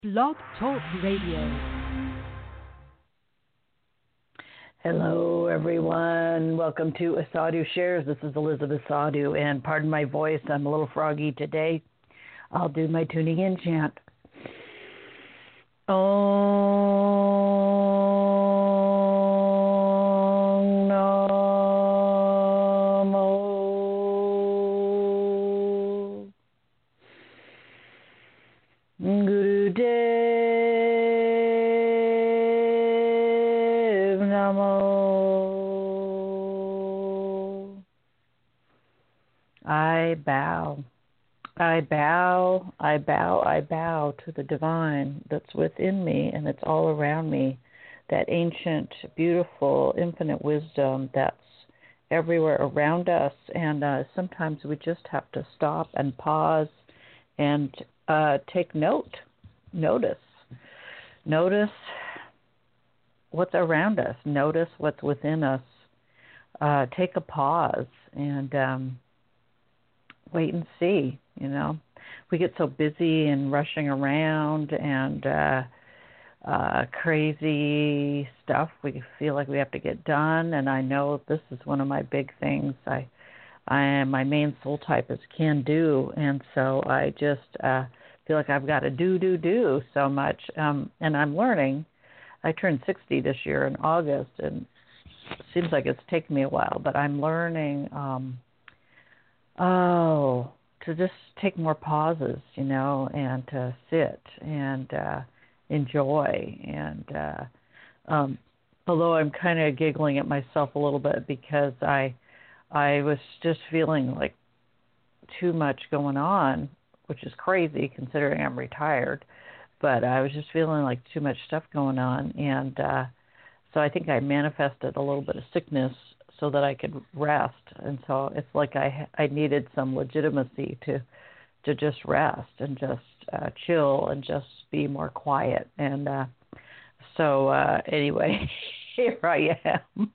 Blog Talk Radio. Hello, everyone. Welcome to Asadu Shares. This is Elizabeth Sadu, and pardon my voice, I'm a little froggy today. I'll do my tuning in chant. Om Namo Gurudev Namo. I bow. I bow, I bow, I bow to the divine that's within me and it's all around me, that ancient, beautiful, infinite wisdom that's everywhere around us. And sometimes we just have to stop and pause and take notice. Notice what's around us. Notice what's within us. Take a pause and wait and see. You know, we get so busy and rushing around and crazy stuff. We feel like we have to get done. And I know this is one of my big things. I am, my main soul type is can do. And so I just feel like I've got to do so much. And I'm learning. I turned 60 this year in August, and it seems like it's taken me a while, but I'm learning, to just take more pauses, you know, and to sit and enjoy. And although I'm kind of giggling at myself a little bit because I was just feeling like too much going on, which is crazy considering I'm retired. But I was just feeling like too much stuff going on. And so I think I manifested a little bit of sickness so that I could rest. And so it's like I needed some legitimacy to just rest and just chill and just be more quiet. And so anyway, here I am.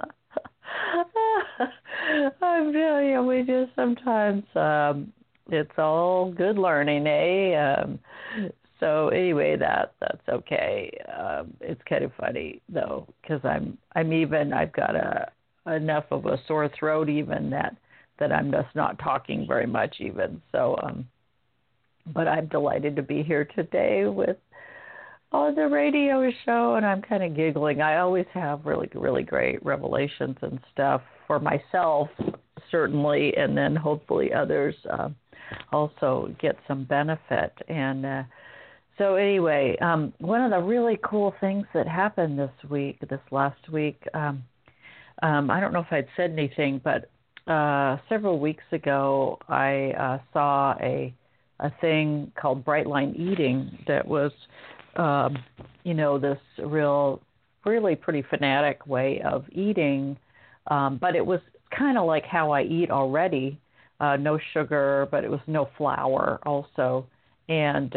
I'm telling you, we just sometimes, it's all good learning, eh? So anyway, that's okay. It's kind of funny though, because I've got enough of a sore throat even that I'm just not talking very much even. So, but I'm delighted to be here today on the radio show, and I'm kind of giggling. I always have really, really great revelations and stuff for myself, certainly, and then hopefully others also get some benefit. And so anyway, one of the really cool things that happened this last week, I don't know if I'd said anything, but several weeks ago I saw a thing called Bright Line Eating that was, this really pretty fanatic way of eating, but it was kind of like how I eat already, no sugar, but it was no flour also, and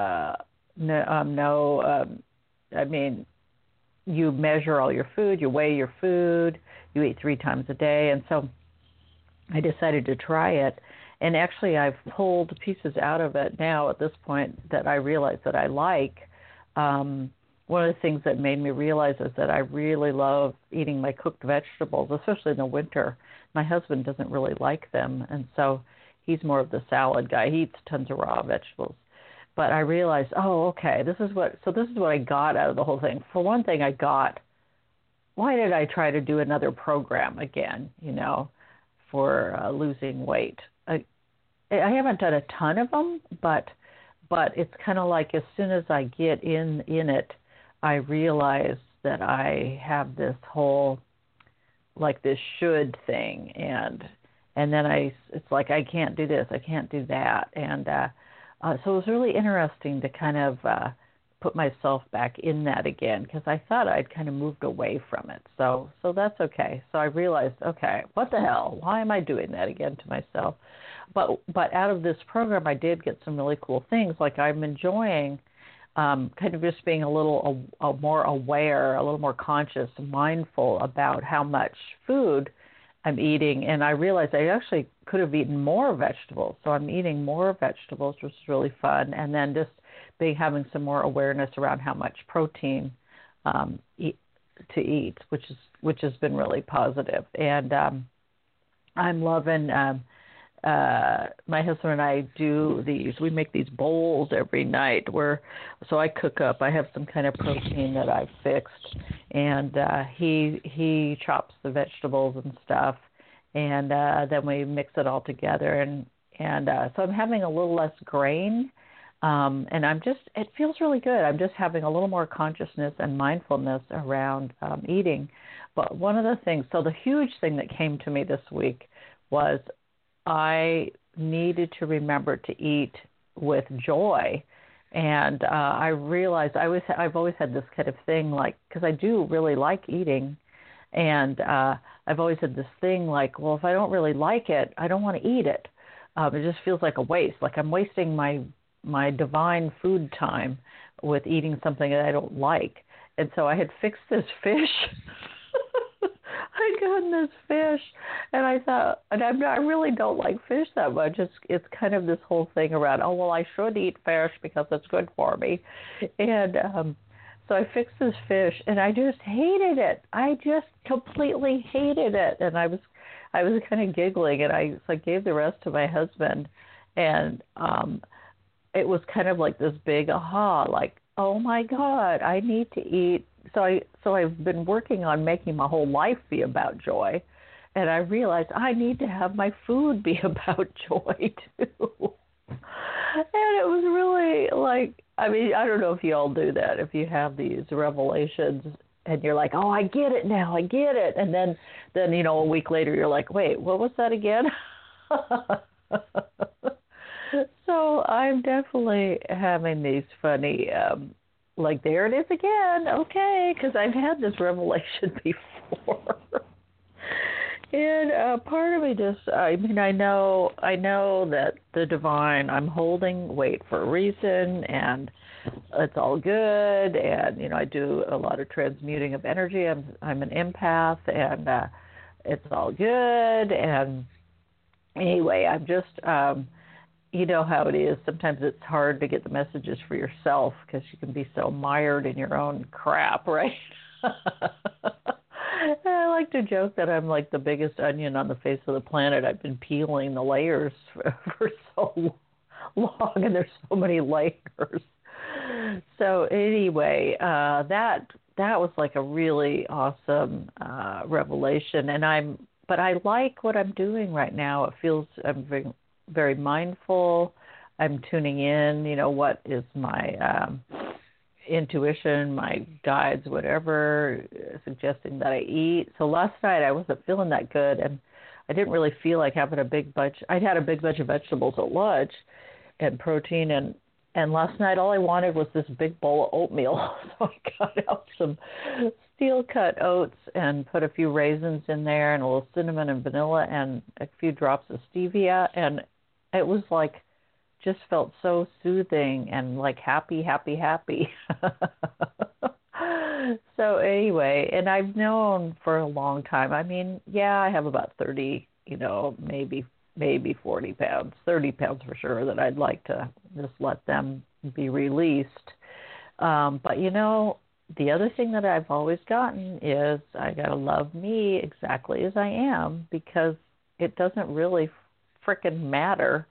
you measure all your food, you weigh your food, you eat 3 times a day. And so I decided to try it. And actually I've pulled pieces out of it now at this point that I realize that I like. One of the things that made me realize is that I really love eating my cooked vegetables, especially in the winter. My husband doesn't really like them, and so he's more of the salad guy. He eats tons of raw vegetables. But I realized, this is what I got out of the whole thing. For one thing, why did I try to do another program again, for losing weight? I haven't done a ton of them, but it's kind of like as soon as I get in it, I realize that I have this whole, like this should thing. And then it's like I can't do this, I can't do that. And so it was really interesting to kind of put myself back in that again, because I thought I'd kind of moved away from it. So that's okay. So I realized, okay, what the hell? Why am I doing that again to myself? But out of this program, I did get some really cool things. Like I'm enjoying kind of just being a little more aware, a little more conscious, mindful about how much food I'm eating. And I realized I actually could have eaten more vegetables. So I'm eating more vegetables, which is really fun. And then just having some more awareness around how much protein to eat, which has been really positive. And I'm loving. My husband and I do these. We make these bowls every night. So I cook up. I have some kind of protein that I've fixed, and he chops the vegetables and stuff, and then we mix it all together. And so I'm having a little less grain. And it feels really good. I'm just having a little more consciousness and mindfulness around eating. But one of the things, so the huge thing that came to me this week was I needed to remember to eat with joy. And I realized I've always had this kind of thing, like, because I do really like eating. And I've always had this thing like, well, if I don't really like it, I don't want to eat it. It just feels like a waste, like I'm wasting my divine food time with eating something that I don't like. And so I had fixed this fish. I'd gotten this fish, and I thought, and I really don't like fish that much. It's kind of this whole thing around, oh, well, I should eat fish because it's good for me. And so I fixed this fish, and I just hated it. I just completely hated it. And I was kind of giggling, and I gave the rest to my husband, and it was kind of like this big aha, like, oh my God, I need to eat. So I've been working on making my whole life be about joy, and I realized I need to have my food be about joy too. And it was really like, I mean, I don't know if you all do that, if you have these revelations and you're like, oh, I get it now, I get it. And then a week later you're like, wait, what was that again? So I'm definitely having these funny, like, there it is again, okay, because I've had this revelation before. And part of me I know that the divine, I'm holding weight for a reason, and it's all good, and, I do a lot of transmuting of energy. I'm an empath, and it's all good, and anyway, I'm just... you know how it is. Sometimes it's hard to get the messages for yourself because you can be so mired in your own crap, right? I like to joke that I'm like the biggest onion on the face of the planet. I've been peeling the layers for so long, and there's so many layers. So anyway, that was like a really awesome revelation, but I like what I'm doing right now. It feels I'm very mindful. I'm tuning in, what is my intuition, my guides, whatever, suggesting that I eat. So last night I wasn't feeling that good, and I didn't really feel like having a big bunch. I'd had a big bunch of vegetables at lunch and protein, and last night all I wanted was this big bowl of oatmeal. So I got out some steel-cut oats and put a few raisins in there and a little cinnamon and vanilla and a few drops of stevia, and it was like, just felt so soothing and like happy. So anyway, and I've known for a long time. I mean, yeah, I have about 30, maybe 40 pounds, 30 pounds for sure, that I'd like to just let them be released. But the other thing that I've always gotten is I got to love me exactly as I am, because it doesn't really frickin' matter,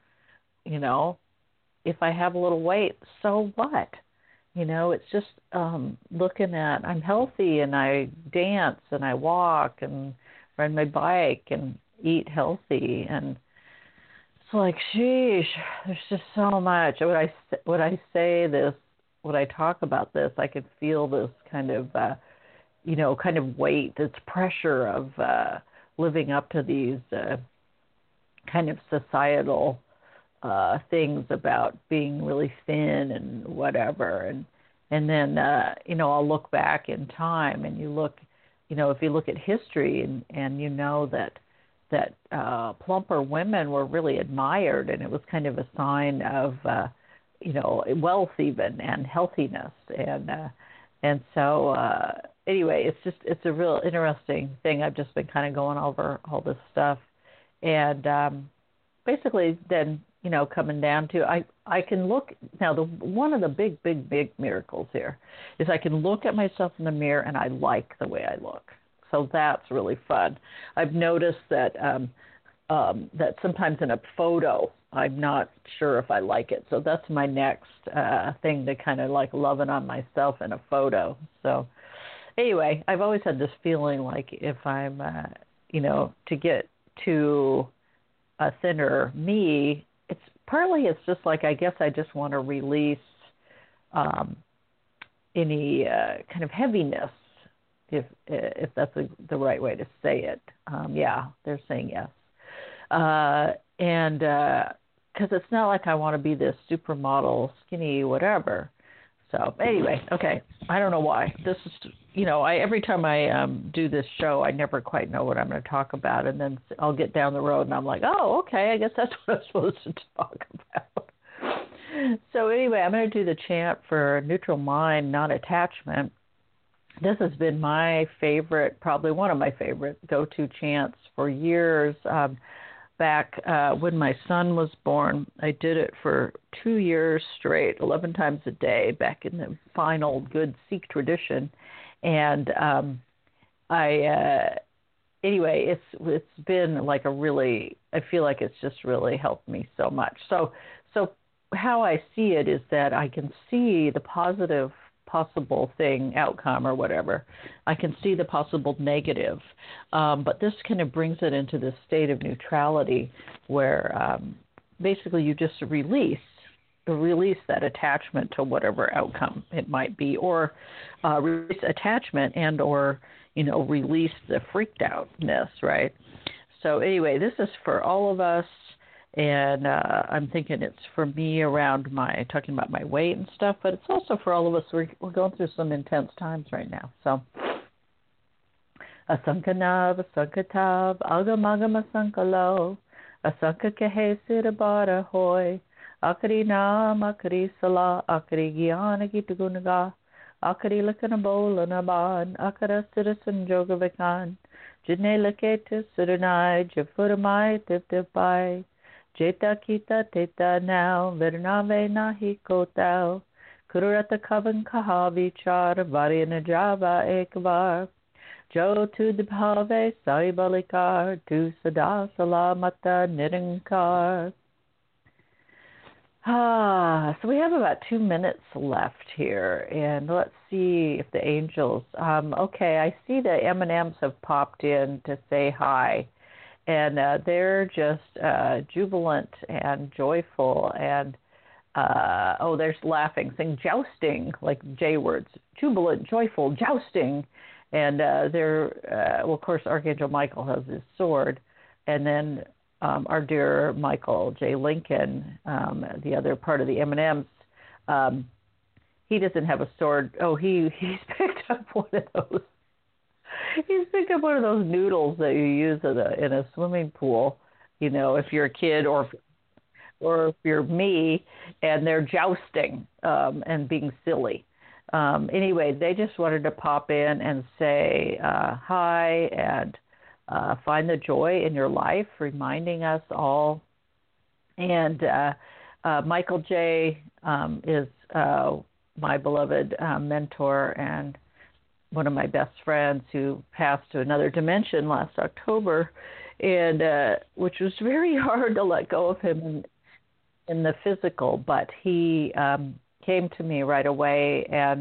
if I have a little weight, so what? It's just looking at, I'm healthy and I dance and I walk and ride my bike and eat healthy, and it's like, sheesh, there's just so much. When I say this, when I talk about this, I could feel this kind of, kind of weight, this pressure of living up to these kind of societal things about being really thin and whatever. And then, I'll look back in time, and you look, if you look at history and that plumper women were really admired, and it was kind of a sign of, wealth even, and healthiness. And so anyway, it's a real interesting thing. I've just been kind of going over all this stuff. And basically then, coming down to, I can look now. One of the big miracles here is I can look at myself in the mirror and I like the way I look. So that's really fun. I've noticed that that sometimes in a photo I'm not sure if I like it. So that's my next thing, to kind of like loving on myself in a photo. So anyway, I've always had this feeling like if I'm, to get to a thinner me, it's just like, I guess I just want to release any kind of heaviness, if that's the right way to say it. Yeah, they're saying yes. And because it's not like I want to be this supermodel, skinny, whatever. So anyway, okay, I don't know why. This is, every time I do this show, I never quite know what I'm going to talk about, and then I'll get down the road and I'm like, oh, okay, I guess that's what I'm supposed to talk about. So anyway, I'm going to do the chant for neutral mind, non-attachment. This has been my favorite, probably one of my favorite go-to chants for years. Back when my son was born, I did it for 2 years straight, 11 times a day, back in the fine old good Sikh tradition. And anyway, it's been like I feel like it's just really helped me so much. So how I see it is that I can see the positive possible outcome or whatever. I can see the possible negative, but this kind of brings it into this state of neutrality where basically you just release that attachment to whatever outcome it might be, or release attachment and or release the freaked outness, right? So anyway, this is for all of us. And I'm thinking it's for me around talking about my weight and stuff, but it's also for all of us. We're going through some intense times right now. So, Asankanav, Asankatav, Agam Asankalo, Asanka Kehe Sirabara Hoy, Akari Nam, Akari Sala, Akari Gyana Gitagunaga, Akari Lakanabola Naban, Akara Citizen Jogavikan, Jine Laketa Siranai, Jafuramai Tiptipai. Jeta kita teta now, Vernave nahi kotao, Kurata kavan kaha vichar, Variana java ekvar, Jo tu dibhave saibalikar, Tu sada salamata nirankar. So we have about 2 minutes left here, and let's see if the angels, okay, I see the M&Ms have popped in to say hi. And they're just jubilant and joyful, and there's laughing, saying jousting, like J words, jubilant, joyful, jousting, and of course, Archangel Michael has his sword, and then our dear Michael J. Lincoln, the other part of the M&Ms, he doesn't have a sword. Oh, he's picked up one of those. He's picked up one of those noodles that you use in a swimming pool, if you're a kid or if you're me, and they're jousting and being silly. Anyway, they just wanted to pop in and say hi and find the joy in your life, reminding us all. And Michael J. Is my beloved mentor and one of my best friends who passed to another dimension last October, and which was very hard to let go of him in the physical, but he came to me right away and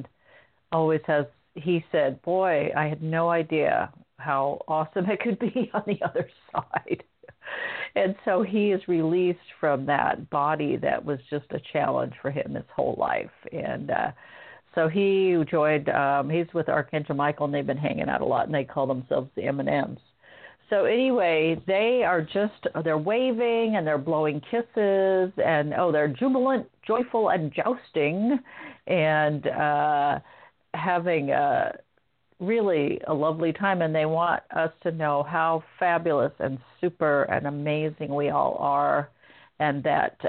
he said, boy, I had no idea how awesome it could be on the other side. And so he is released from that body that was just a challenge for him his whole life. And so he joined, he's with Archangel Michael, and they've been hanging out a lot, and they call themselves the M&Ms. So anyway, they're waving, and they're blowing kisses, and, they're jubilant, joyful, and jousting, and having really a lovely time. And they want us to know how fabulous and super and amazing we all are, and that,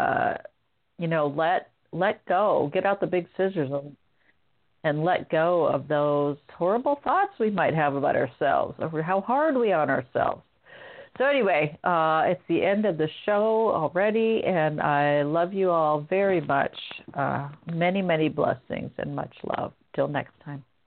let go, get out the big scissors and let go of those horrible thoughts we might have about ourselves, over how hard we are on ourselves. So anyway, it's the end of the show already, and I love you all very much. Many, many blessings and much love. Till next time.